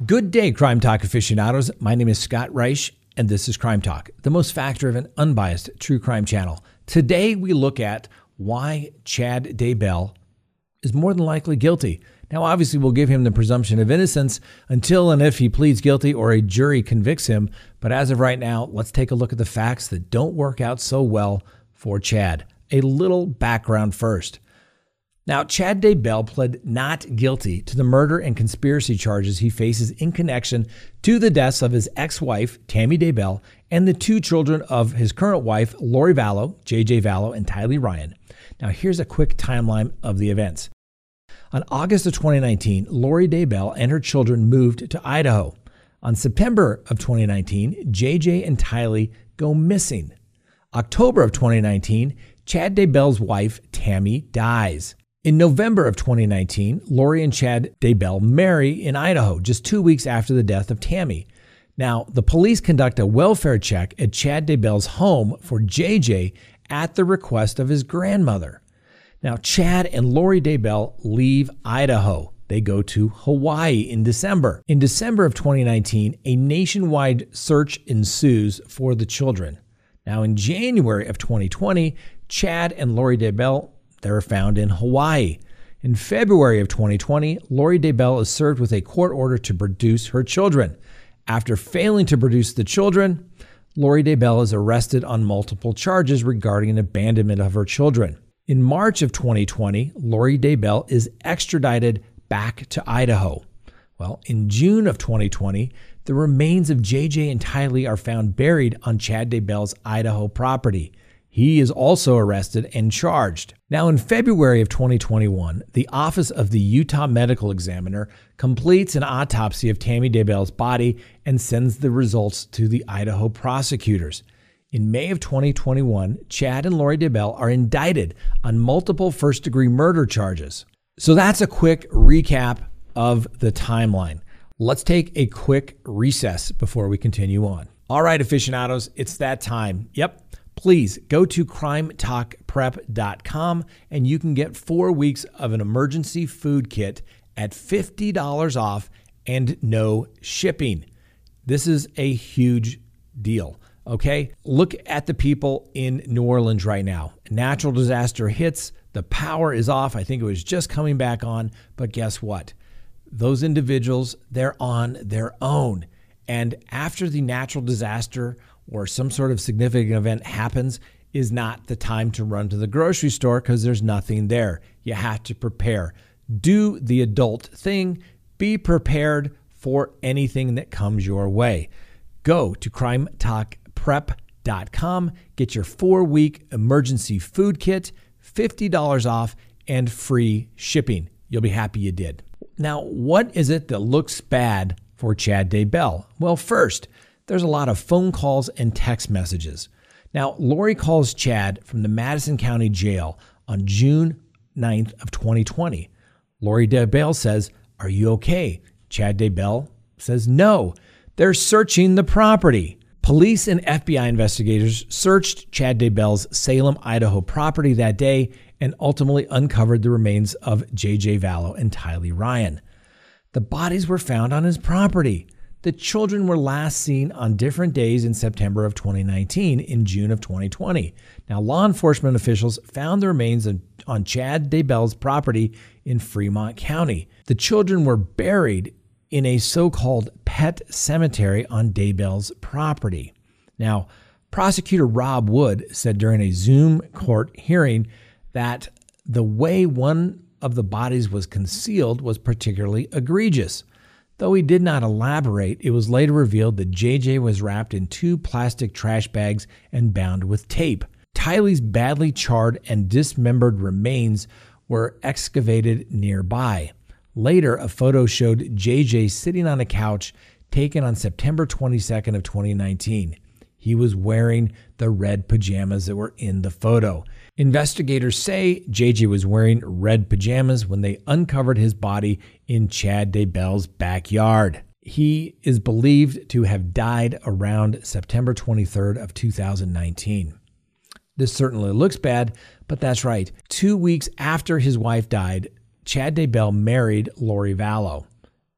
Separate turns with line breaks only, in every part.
Good day, Crime Talk aficionados. My name is Scott Reich, and this is Crime Talk, the most fact-driven, unbiased true crime channel. Today, we look at why Chad Daybell is more than likely guilty. Now, obviously, we'll give him the presumption of innocence until and if he pleads guilty or a jury convicts him. But as of right now, let's take a look at the facts that don't work out so well for Chad. A little background first. Now, Chad Daybell pled not guilty to the murder and conspiracy charges he faces in connection to the deaths of his ex-wife, Tammy Daybell, and the two children of his current wife, Lori Vallow, JJ Vallow, and Tylee Ryan. Now, here's a quick timeline of the events. On August of 2019, Lori Daybell and her children moved to Idaho. On September of 2019, JJ and Tylee go missing. October of 2019, Chad Daybell's wife, Tammy, dies. In November of 2019, Lori and Chad Daybell marry in Idaho just 2 weeks after the death of Tammy. Now, the police conduct a welfare check at Chad Daybell's home for JJ at the request of his grandmother. Now, Chad and Lori Daybell leave Idaho. They go to Hawaii in December. In December of 2019, a nationwide search ensues for the children. Now, in January of 2020, Chad and Lori Daybell, they're found in Hawaii. In February of 2020, Lori Daybell is served with a court order to produce her children. After failing to produce the children, Lori Daybell is arrested on multiple charges regarding abandonment of her children. In March of 2020, Lori Daybell is extradited back to Idaho. Well, in June of 2020, the remains of JJ and Tylee are found buried on Chad Daybell's Idaho property. He is also arrested and charged. Now, in February of 2021, the Office of the Utah Medical Examiner completes an autopsy of Tammy Daybell's body and sends the results to the Idaho prosecutors. In May of 2021, Chad and Lori Daybell are indicted on multiple first-degree murder charges. So that's a quick recap of the timeline. Let's take a quick recess before we continue on. All right, aficionados, it's that time. Yep. Please go to crimetalkprep.com and you can get 4 weeks of an emergency food kit at $50 off and no shipping. This is a huge deal, okay? Look at the people in New Orleans right now. Natural disaster hits, the power is off. I think it was just coming back on, but guess what? Those individuals, they're on their own. And after the natural disaster or some sort of significant event happens, is not the time to run to the grocery store because there's nothing there. You have to prepare. Do the adult thing. Be prepared for anything that comes your way. Go to crimetalkprep.com. Get your 4-week emergency food kit, $50 off, and free shipping. You'll be happy you did. Now, what is it that looks bad for Chad Daybell? Well, first, there's a lot of phone calls and text messages. Now, Lori calls Chad from the Madison County Jail on June 9th of 2020. Lori Daybell says, "Are you okay?" Chad Daybell says, "No, they're searching the property." Police and FBI investigators searched Chad Daybell's Salem, Idaho property that day and ultimately uncovered the remains of JJ Vallow and Tylee Ryan. The bodies were found on his property. The children were last seen on different days in September of 2019 in June of 2020. Now, law enforcement officials found the remains on Chad Daybell's property in Fremont County. The children were buried in a so-called pet cemetery on Daybell's property. Now, prosecutor Rob Wood said during a Zoom court hearing that the way one of the bodies was concealed was particularly egregious. Though he did not elaborate, it was later revealed that JJ was wrapped in 2 plastic trash bags and bound with tape. Tylee's badly charred and dismembered remains were excavated nearby. Later, a photo showed JJ sitting on a couch taken on September 22nd of 2019. He was wearing the red pajamas that were in the photo. Investigators say JJ was wearing red pajamas when they uncovered his body in Chad Daybell's backyard. He is believed to have died around September 23rd of 2019. This certainly looks bad, but that's right. 2 weeks after his wife died, Chad Daybell married Lori Vallow.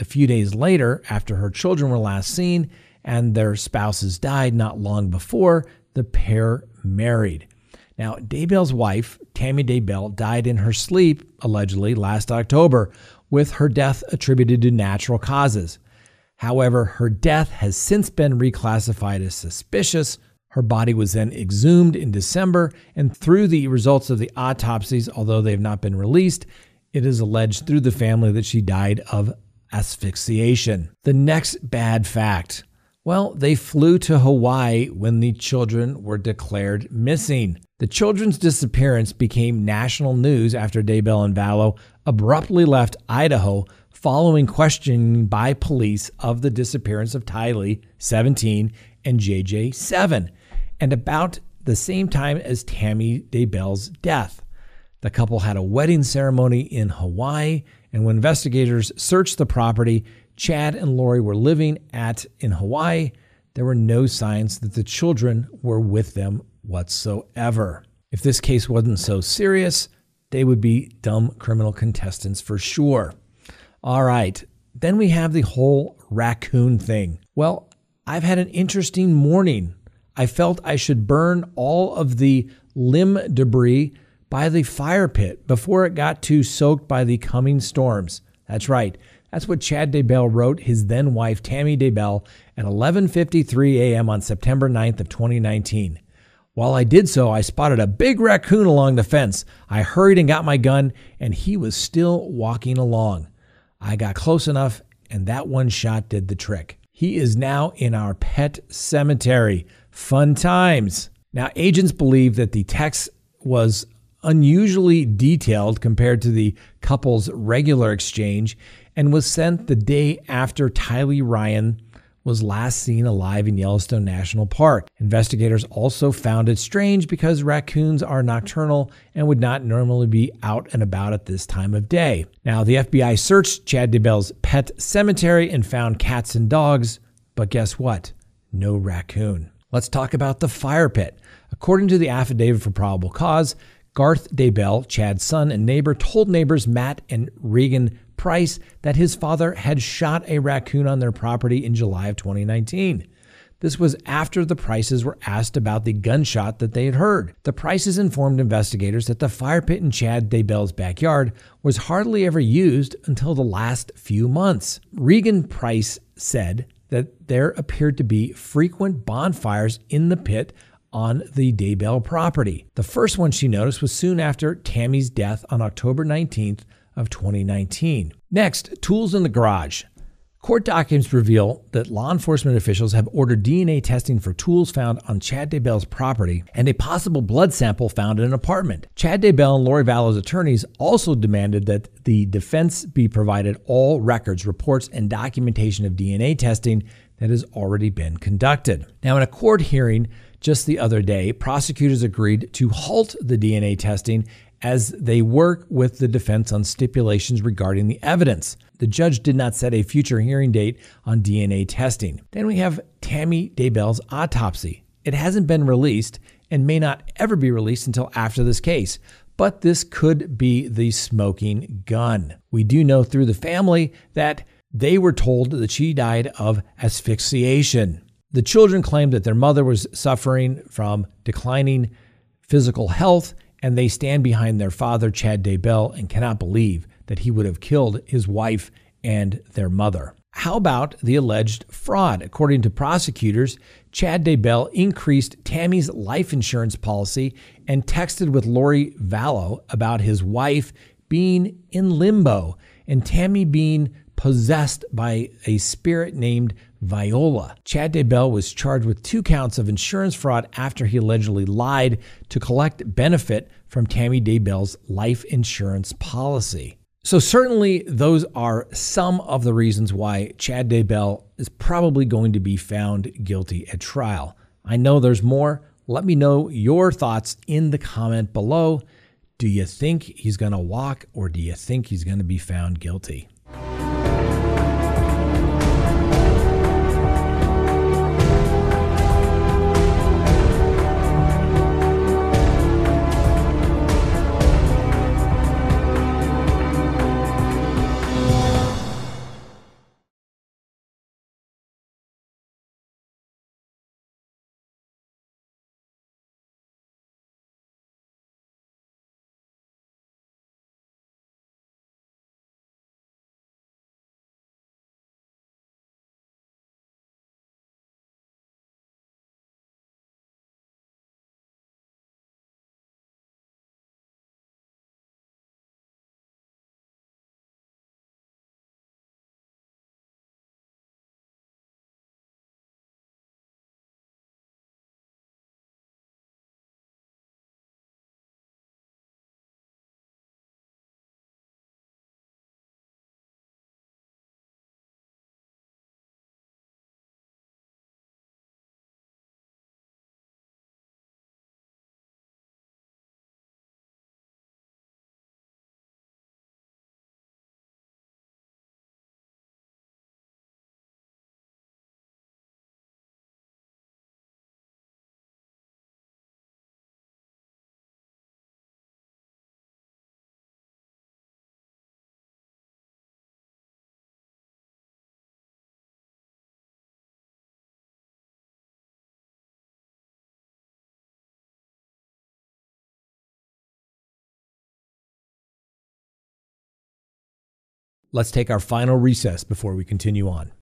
A few days later, after her children were last seen and their spouses died not long before, the pair married. Now, Daybell's wife, Tammy Daybell, died in her sleep, allegedly, last October, with her death attributed to natural causes. However, her death has since been reclassified as suspicious. Her body was then exhumed in December, and through the results of the autopsies, although they have not been released, it is alleged through the family that she died of asphyxiation. The next bad fact. Well, they flew to Hawaii when the children were declared missing. The children's disappearance became national news after Daybell and Vallow abruptly left Idaho following questioning by police of the disappearance of Tylee, 17, and JJ, 7, and about the same time as Tammy Daybell's death. The couple had a wedding ceremony in Hawaii, and when investigators searched the property Chad and Lori were living at in Hawaii, there were no signs that the children were with them whatsoever. If this case wasn't so serious, they would be dumb criminal contestants for sure. All right, then we have the whole raccoon thing. Well, I've had an interesting morning. I felt I should burn all of the limb debris by the fire pit before it got too soaked by the coming storms. That's right. That's what Chad Daybell wrote his then wife Tammy Daybell at 11:53 a.m. on September 9th of 2019. While I did so, I spotted a big raccoon along the fence. I hurried and got my gun, and he was still walking along. I got close enough, and that one shot did the trick. He is now in our pet cemetery. Fun times. Now, agents believe that the text was unusually detailed compared to the couple's regular exchange and was sent the day after Tylee Ryan was last seen alive in Yellowstone National Park. Investigators also found it strange because raccoons are nocturnal and would not normally be out and about at this time of day. Now, the FBI searched Chad Daybell's pet cemetery and found cats and dogs, but guess what? No raccoon. Let's talk about the fire pit. According to the affidavit for probable cause, Garth Daybell, Chad's son and neighbor, told neighbors Matt and Regan Price that his father had shot a raccoon on their property in July of 2019. This was after the Prices were asked about the gunshot that they had heard. The Prices informed investigators that the fire pit in Chad Daybell's backyard was hardly ever used until the last few months. Regan Price said that there appeared to be frequent bonfires in the pit on the Daybell property. The first one she noticed was soon after Tammy's death on October 19th of 2019. Next, tools in the garage. Court documents reveal that law enforcement officials have ordered DNA testing for tools found on Chad Daybell's property and a possible blood sample found in an apartment. Chad Daybell and Lori Vallow's attorneys also demanded that the defense be provided all records, reports, and documentation of DNA testing that has already been conducted. Now, in a court hearing just the other day, prosecutors agreed to halt the DNA testing as they work with the defense on stipulations regarding the evidence. The judge did not set a future hearing date on DNA testing. Then we have Tammy Daybell's autopsy. It hasn't been released and may not ever be released until after this case, but this could be the smoking gun. We do know through the family that they were told that she died of asphyxiation. The children claimed that their mother was suffering from declining physical health, and they stand behind their father, Chad Daybell, and cannot believe that he would have killed his wife and their mother. How about the alleged fraud? According to prosecutors, Chad Daybell increased Tammy's life insurance policy and texted with Lori Vallow about his wife being in limbo and Tammy being possessed by a spirit named Viola. Chad Daybell was charged with 2 counts of insurance fraud after he allegedly lied to collect benefit from Tammy Daybell's life insurance policy. So certainly those are some of the reasons why Chad Daybell is probably going to be found guilty at trial. I know there's more. Let me know your thoughts in the comment below. Do you think he's going to walk, or do you think he's going to be found guilty? Let's take our final recess before we continue on.